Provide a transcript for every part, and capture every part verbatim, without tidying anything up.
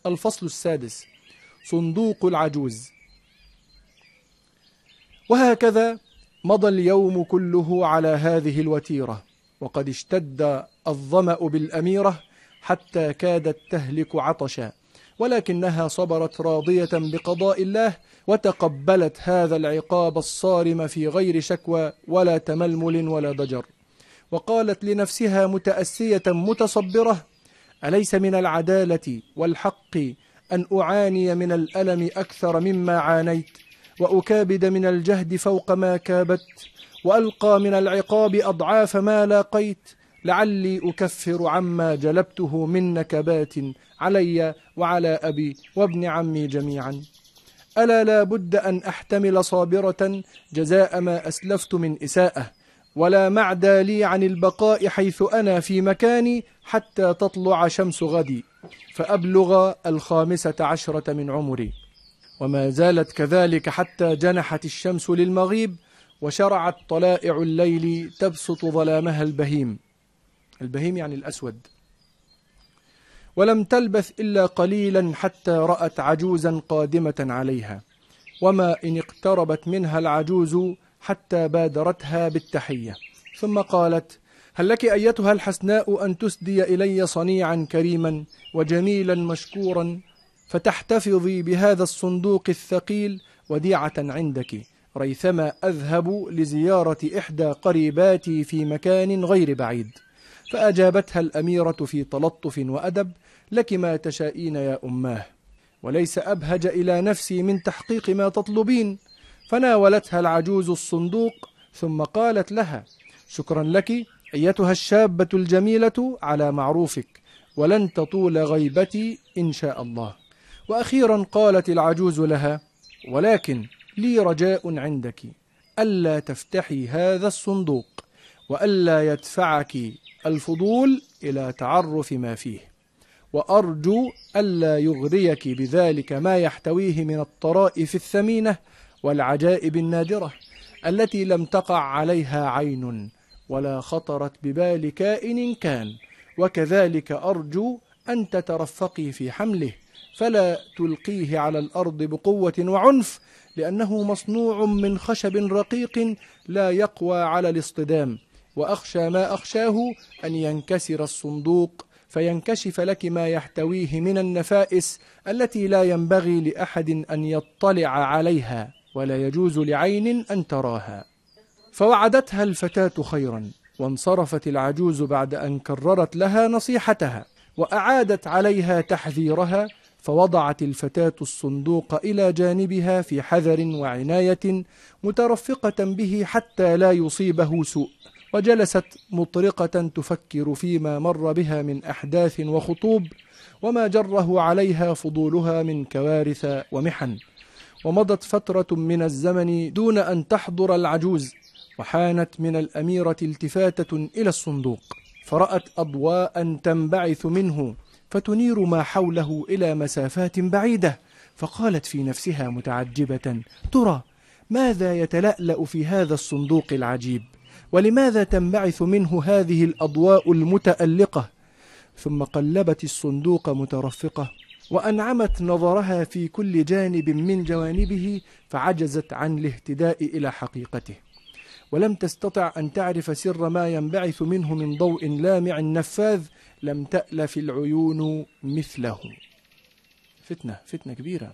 الفصل السادس: صندوق العجوز. وهكذا مضى اليوم كله على هذه الوتيرة، وقد اشتد الظمأ بالأميرة حتى كادت تهلك عطشا، ولكنها صبرت راضية بقضاء الله، وتقبلت هذا العقاب الصارم في غير شكوى ولا تململ ولا ضجر. وقالت لنفسها متأسية متصبرة: أليس من العدالة والحق أن أعاني من الألم أكثر مما عانيت، وأكابد من الجهد فوق ما كابدت، وألقى من العقاب أضعاف ما لاقيت، لعلي أكفر عما جلبته من نكبات علي وعلى أبي وابن عمي جميعا. ألا لا بد أن أحتمل صابرة جزاء ما أسلفت من إساءة، ولا معدى لي عن البقاء حيث أنا في مكاني حتى تطلع شمس غدي فأبلغ الخامسة عشرة من عمري. وما زالت كذلك حتى جنحت الشمس للمغيب، وشرعت طلائع الليل تبسط ظلامها البهيم. البهيم يعني الأسود. ولم تلبث إلا قليلا حتى رأت عجوزا قادمة عليها، وما إن اقتربت منها العجوز حتى بادرتها بالتحية، ثم قالت: هل لك أيتها الحسناء أن تسدي إلي صنيعا كريما وجميلا مشكورا، فتحتفظي بهذا الصندوق الثقيل وديعة عندك، ريثما أذهب لزيارة إحدى قريباتي في مكان غير بعيد. فأجابتها الأميرة في تلطف وأدب: لك ما تشائين يا أماه، وليس أبهج إلى نفسي من تحقيق ما تطلبين. فناولتها العجوز الصندوق، ثم قالت لها: شكرا لك أيتها الشابة الجميلة على معروفك، ولن تطول غيبتي إن شاء الله. وأخيرا قالت العجوز لها: ولكن لي رجاء عندك، ألا تفتحي هذا الصندوق، وألا يدفعك الفضول إلى تعرف ما فيه، وأرجو ألا يغريك بذلك ما يحتويه من الطرائف الثمينة والعجائب النادرة التي لم تقع عليها عين ولا خطرت ببال كائن كان. وكذلك أرجو أن تترفقي في حمله، فلا تلقيه على الأرض بقوة وعنف، لأنه مصنوع من خشب رقيق لا يقوى على الاصطدام. وأخشى ما أخشاه أن ينكسر الصندوق فينكشف لك ما يحتويه من النفائس التي لا ينبغي لأحد أن يطلع عليها، ولا يجوز لعين أن تراها. فوعدتها الفتاة خيرا، وانصرفت العجوز بعد أن كررت لها نصيحتها، وأعادت عليها تحذيرها. فوضعت الفتاة الصندوق إلى جانبها في حذر وعناية، مترفقة به حتى لا يصيبه سوء، وجلست مطرقة تفكر فيما مر بها من أحداث وخطوب، وما جره عليها فضولها من كوارث ومحن. ومضت فترة من الزمن دون أن تحضر العجوز، وحانت من الأميرة التفاتة إلى الصندوق، فرأت أضواء تنبعث منه فتنير ما حوله إلى مسافات بعيدة، فقالت في نفسها متعجبة: ترى ماذا يتلألأ في هذا الصندوق العجيب، ولماذا تنبعث منه هذه الأضواء المتألقة؟ ثم قلبت الصندوق مترفقة، وأنعمت نظرها في كل جانب من جوانبه، فعجزت عن الاهتداء إلى حقيقته، ولم تستطع أن تعرف سر ما ينبعث منه من ضوء لامع نفاذ لم تألف العيون مثله. فتنة فتنة كبيرة.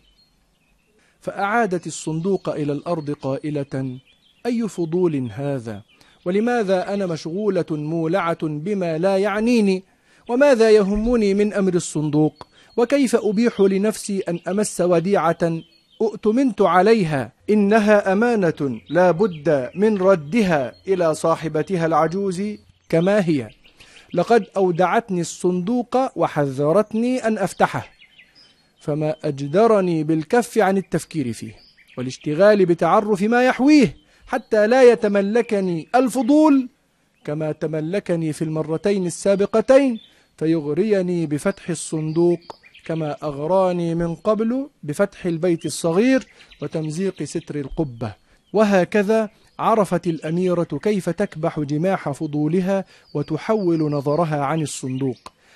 فأعادت الصندوق إلى الأرض قائلة: أي فضول هذا؟ ولماذا أنا مشغولة مولعة بما لا يعنيني؟ وماذا يهمني من أمر الصندوق؟ وكيف أبيح لنفسي أن أمس وديعة أؤتمنت عليها؟ إنها أمانة لا بد من ردها إلى صاحبتها العجوز كما هي. لقد أودعتني الصندوق وحذرتني أن أفتحه، فما أجدرني بالكف عن التفكير فيه والاشتغال بتعرف ما يحويه، حتى لا يتملكني الفضول كما تملكني في المرتين السابقتين، فيغريني بفتح الصندوق كما أغراني من قبل بفتح البيت الصغير وتمزيق ستر القبة. وهكذا عرفت الأميرة كيف تكبح جماح فضولها وتحول نظرها عن الصندوق،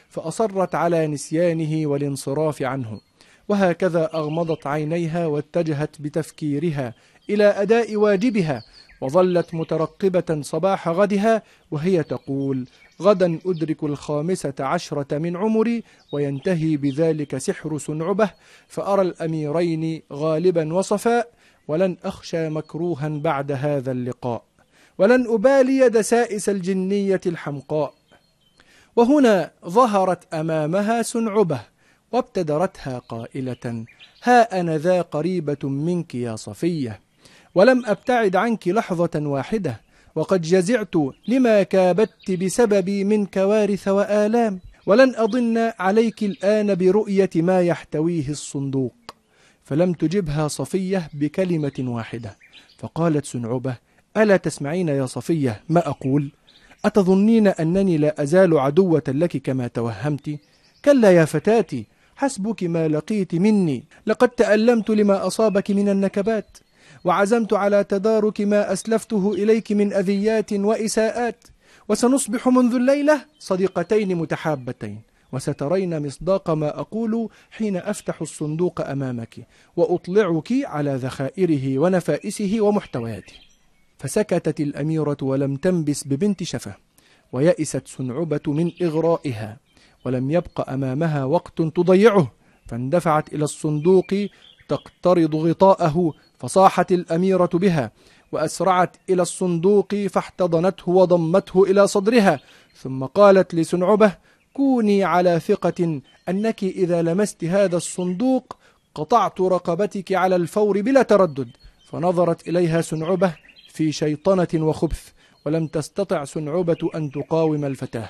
فأصرت على نسيانه والانصراف عنه، وهكذا أغمضت عينيها واتجهت بتفكيرها إلى أداء واجبها، وظلت مترقبة صباح غدها وهي تقول: غدا أدرك الخامسة عشرة من عمري وينتهي بذلك سحر سنعبة، فأرى الأميرين غالبا وصفاء، ولن أخشى مكروها بعد هذا اللقاء، ولن أبالي دسائس الجنية الحمقاء. وهنا ظهرت أمامها سنعبة وابتدرتها قائلة: ها أنا ذا قريبة منك يا صفية، ولم أبتعد عنك لحظة واحدة، وقد جزعت لما كابدت بسببي من كوارث وآلام، ولن أضن عليك الآن برؤية ما يحتويه الصندوق. فلم تجبها صفية بكلمة واحدة، فقالت سنعبة: ألا تسمعين يا صفية ما أقول؟ أتظنين أنني لا أزال عدوة لك كما توهمت؟ كلا يا فتاتي، حسبك ما لقيت مني، لقد تألمت لما أصابك من النكبات، وعزمت على تدارك ما أسلفته إليك من أذيات وإساءات، وسنصبح منذ الليلة صديقتين متحابتين، وسترين مصداق ما أقول حين أفتح الصندوق أمامك وأطلعك على ذخائره ونفائسه ومحتوياته. فسكتت الأميرة ولم تنبس ببنت شفة، ويئست سنعبة من إغرائها، ولم يبق أمامها وقت تضيعه، فاندفعت إلى الصندوق تقترض غطاءه، فصاحت الأميرة بها، وأسرعت إلى الصندوق فاحتضنته وضمته إلى صدرها، ثم قالت لسنعبة: كوني على ثقة أنك إذا لمست هذا الصندوق قطعت رقبتك على الفور بلا تردد. فنظرت إليها سنعبة في شيطنة وخبث، ولم تستطع سنعبة أن تقاوم الفتاة.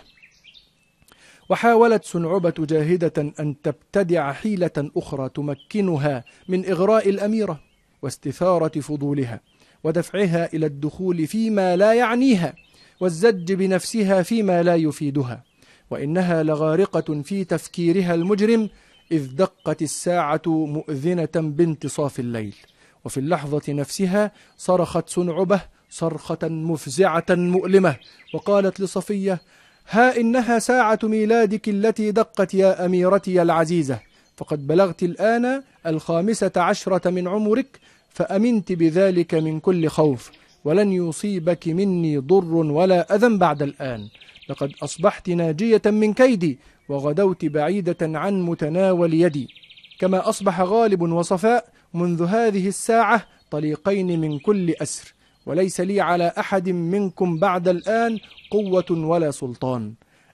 وحاولت سنعبة جاهدة أن تبتدع حيلة أخرى تمكنها من إغراء الأميرة واستثارة فضولها، ودفعها إلى الدخول فيما لا يعنيها، والزج بنفسها فيما لا يفيدها، وإنها لغارقة في تفكيرها المجرم، إذ دقت الساعة مؤذنة بانتصاف الليل. وفي اللحظة نفسها صرخت سنعبة صرخة مفزعة مؤلمة، وقالت لصفية: ها إنها ساعة ميلادك التي دقت يا أميرتي العزيزة، فقد بلغت الآن الخامسة عشرة من عمرك، فأمنت بذلك من كل خوف، ولن يصيبك مني ضر ولا أذى بعد الآن، لقد أصبحت ناجية من كيدي، وغدوت بعيدة عن متناول يدي، كما أصبح غالب وصفاء منذ هذه الساعة طليقين من كل أسر، وليس لي على أحد منكم بعد الآن قوة ولا سلطان.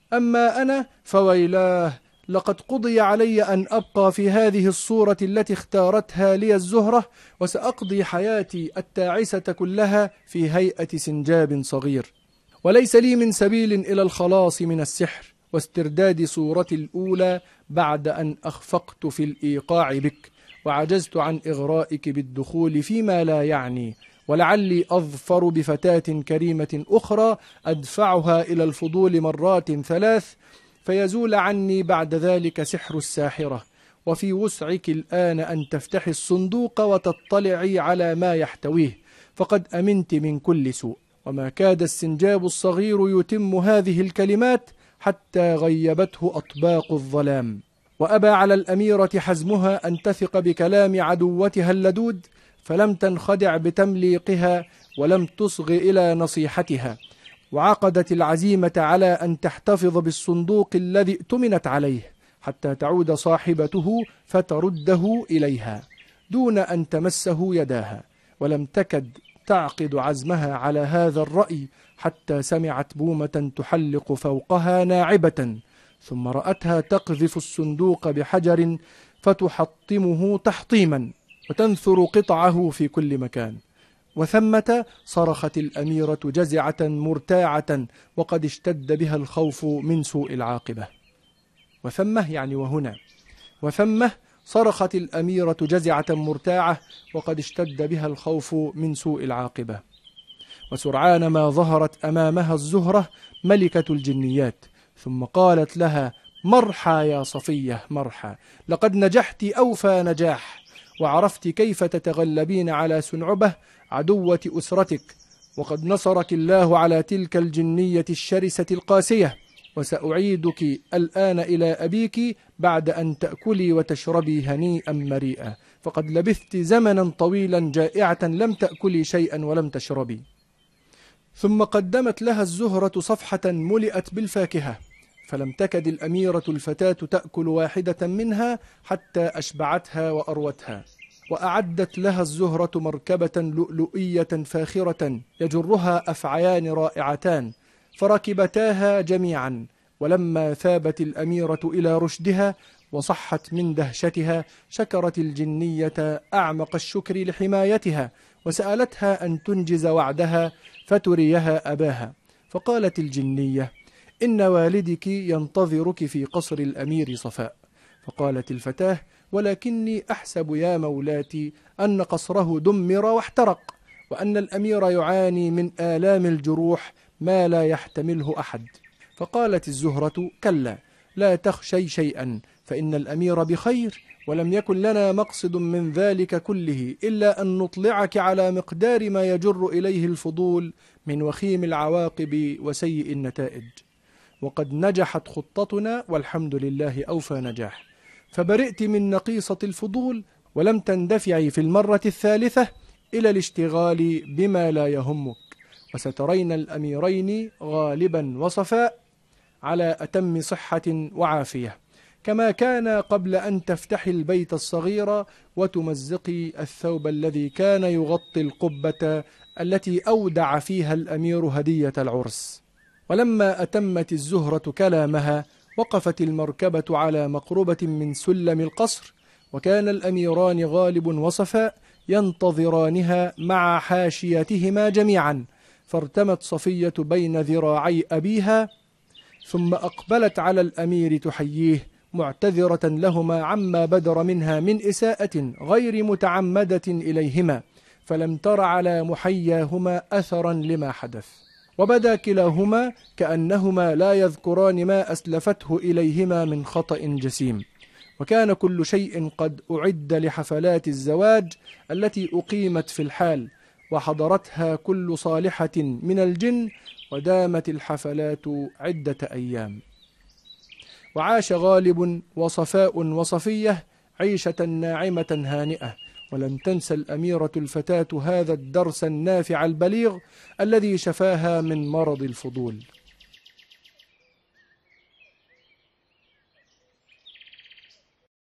أما أنا فويلاه، لقد قضي علي أن أبقى في هذه الصورة التي اختارتها لي الزهرة، وسأقضي حياتي التاعسة كلها في هيئة سنجاب صغير، وليس لي من سبيل إلى الخلاص من السحر واسترداد صورتي الأولى بعد أن أخفقت في الإيقاع بك، وعجزت عن إغرائك بالدخول فيما لا يعني، ولعلي أظفر بفتاة كريمة أخرى أدفعها إلى الفضول مرات ثلاث، فيزول عني بعد ذلك سحر الساحرة. وفي وسعك الآن أن تفتحي الصندوق وتطلعي على ما يحتويه، فقد أمنت من كل سوء. وما كاد السنجاب الصغير يتم هذه الكلمات حتى غيبته أطباق الظلام، وأبى على الأميرة حزمها أن تثق بكلام عدوتها اللدود، فلم تنخدع بتمليقها ولم تصغ إلى نصيحتها، وعقدت العزيمة على أن تحتفظ بالصندوق الذي ائتمنت عليه حتى تعود صاحبته فترده إليها دون أن تمسه يداها. ولم تكد تعقد عزمها على هذا الرأي حتى سمعت بومة تحلق فوقها ناعبة، ثم رأتها تقذف الصندوق بحجر فتحطمه تحطيما وتنثر قطعه في كل مكان. وثمة صرخت الأميرة جزعة مرتاعة وقد اشتد بها الخوف من سوء العاقبة. وثمة يعني وهنا. وثمة صرخت الأميرة جزعة مرتاعة وقد اشتد بها الخوف من سوء العاقبة. وسرعان ما ظهرت أمامها الزهرة ملكة الجنيات، ثم قالت لها: مرحى يا صفية، مرحى، لقد نجحت أوفى نجاح، وعرفت كيف تتغلبين على سنعبة عدوة أسرتك، وقد نصرك الله على تلك الجنية الشرسة القاسية، وسأعيدك الآن إلى أبيك بعد أن تأكلي وتشربي هنيئا مريئا، فقد لبثت زمنا طويلا جائعة لم تأكلي شيئا ولم تشربي. ثم قدمت لها الزهرة صفحة ملئت بالفاكهة، فلم تكد الأميرة الفتاة تأكل واحدة منها حتى أشبعتها وأروتها. وأعدت لها الزهرة مركبة لؤلؤية فاخرة يجرها أفعيان رائعتان، فركبتاها جميعا. ولما ثابت الأميرة إلى رشدها وصحت من دهشتها، شكرت الجنية أعمق الشكر لحمايتها، وسألتها أن تنجز وعدها فتريها أباها. فقالت الجنية: إن والدك ينتظرك في قصر الأمير صفاء. فقالت الفتاة: ولكني أحسب يا مولاتي أن قصره دمر واحترق، وأن الأمير يعاني من آلام الجروح ما لا يحتمله أحد. فقالت الزهرة: كلا، لا تخشي شيئا، فإن الأمير بخير، ولم يكن لنا مقصد من ذلك كله إلا أن نطلعك على مقدار ما يجر إليه الفضول من وخيم العواقب وسيء النتائج. وقد نجحت خطتنا والحمد لله أوفى نجاح، فبرئت من نقيصة الفضول، ولم تندفعي في المرة الثالثة إلى الاشتغال بما لا يهمك، وسترين الأميرين غالبا وصفاء على أتم صحة وعافية، كما كان قبل أن تفتحي البيت الصغير وتمزقي الثوب الذي كان يغطي القبة التي أودع فيها الأمير هدية العرس. ولما أتمت الزهرة كلامها، وقفت المركبة على مقربة من سلم القصر، وكان الأميران غالب وصفاء ينتظرانها مع حاشيتهما جميعا. فارتمت صفية بين ذراعي أبيها، ثم أقبلت على الأمير تحييه، معتذرة لهما عما بدر منها من إساءة غير متعمدة إليهما، فلم تر على محياهما أثرا لما حدث. وبدا كلاهما كأنهما لا يذكران ما أسلفته إليهما من خطأ جسيم. وكان كل شيء قد أعد لحفلات الزواج التي أقيمت في الحال، وحضرتها كل صالحة من الجن، ودامت الحفلات عدة أيام. وعاش غالب وصفاء وصفية عيشة ناعمة هانئة، ولم تنسى الأميرة الفتاة هذا الدرس النافع البليغ الذي شفاها من مرض الفضول.